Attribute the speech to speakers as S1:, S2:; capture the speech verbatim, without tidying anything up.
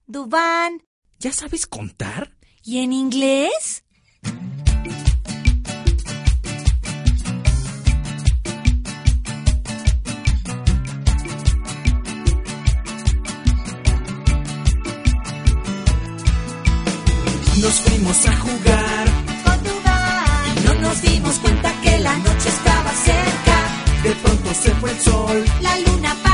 S1: Duván.
S2: ¿Ya sabes contar?
S1: ¿Y en inglés?
S2: Nos fuimos a jugar
S1: Con Duván.
S2: y no nos dimos cuenta que la noche estaba cerca. De pronto se fue el sol.
S1: La luna